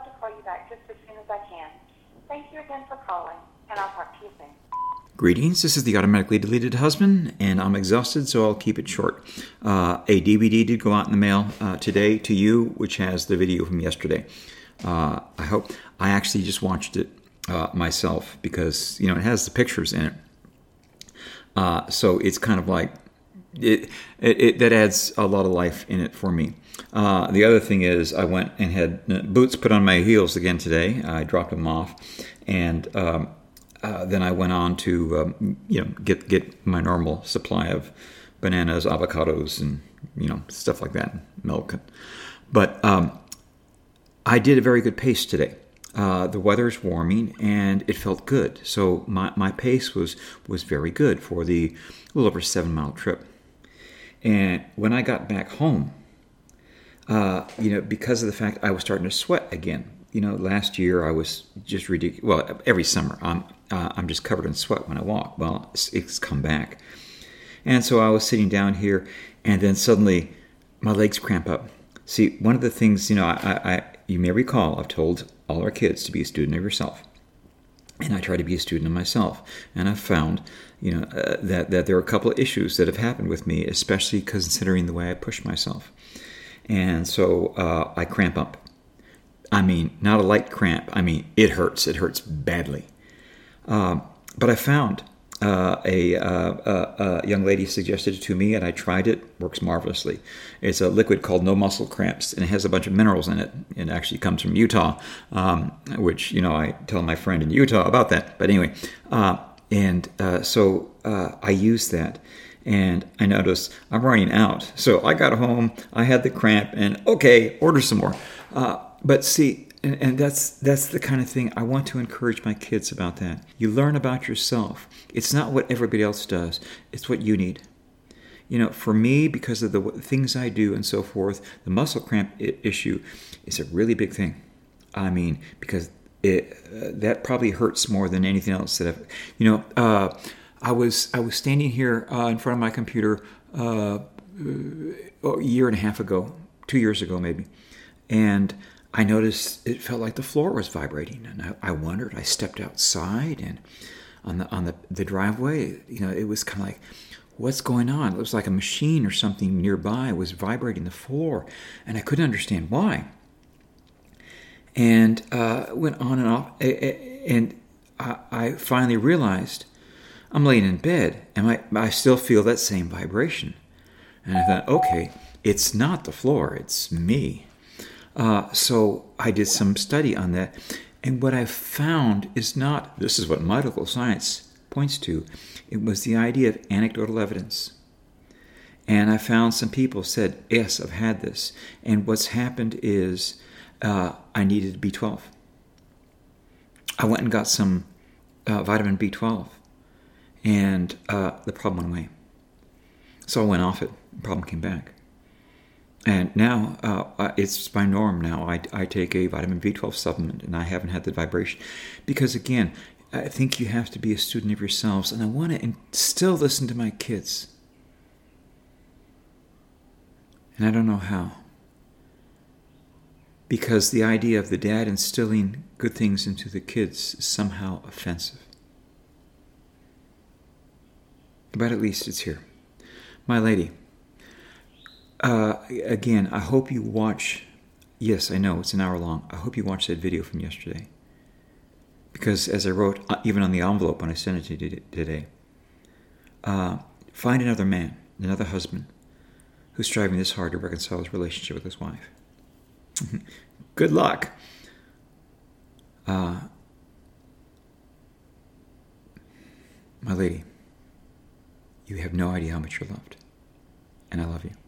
to call you back just as soon as I can. Thank you again for calling, and I'll talk to you soon. Greetings, this is the Automatically Deleted Husband, and I'm exhausted, so I'll keep it short. A DVD did go out in the mail today to you, which has the video from yesterday. I actually just watched it myself because, it has the pictures in it. So it's kind of like, that adds a lot of life in it for me. The other thing is I went and had boots put on my heels again today. I dropped them off, and then I went on to get my normal supply of bananas, avocados, and stuff like that, milk. But I did a very good pace today. The weather's warming and it felt good, so my pace was very good for the little over 7-mile trip. And when I got back home, because of the fact I was starting to sweat again. Last year I was just ridiculous. Well, every summer I'm just covered in sweat when I walk. Well, it's come back. And so I was sitting down here, and then suddenly my legs cramp up. See, one of the things, you may recall, I've told all our kids to be a student of yourself. And I try to be a student of myself. And I've found, that there are a couple of issues that have happened with me, especially considering the way I push myself. And so I cramp up. I mean, not a light cramp. I mean, it hurts. It hurts badly. But I found a young lady suggested it to me, and I tried it. Works marvelously. It's a liquid called No Muscle Cramps, and it has a bunch of minerals in it. It actually comes from Utah, which, I tell my friend in Utah about that. But anyway, so I used that. And I noticed I'm running out. So I got home, I had the cramp, and okay, order some more. But see, and that's the kind of thing I want to encourage my kids about that. You learn about yourself. It's not what everybody else does. It's what you need. For me, because of the things I do and so forth, the muscle cramp issue is a really big thing. I mean, because that probably hurts more than anything else that I've, I was standing here in front of my computer a year and a half ago, 2 years ago maybe, and I noticed it felt like the floor was vibrating, and I wondered. I stepped outside, and on the driveway, it was kind of like, what's going on? It was like a machine or something nearby was vibrating the floor, and I couldn't understand why. And went on and off, and I finally realized. I'm laying in bed, and I still feel that same vibration. And I thought, okay, it's not the floor, it's me. So I did some study on that. And what I found is not, this is what medical science points to, it was the idea of anecdotal evidence. And I found some people said, yes, I've had this. And what's happened is I needed B12. I went and got some vitamin B12. And the problem went away. So I went off it. The problem came back. And now it's my norm now. I take a vitamin B12 supplement, and I haven't had the vibration. Because again, I think you have to be a student of yourselves. And I want to still listen to my kids. And I don't know how. Because the idea of the dad instilling good things into the kids is somehow offensive. But at least it's here. My lady, again, I hope you watch, yes, I know, it's an hour long. I hope you watch that video from yesterday. Because as I wrote, even on the envelope when I sent it to you today, find another man, another husband, who's striving this hard to reconcile his relationship with his wife. Good luck. My lady, you have no idea how much you're loved. And I love you.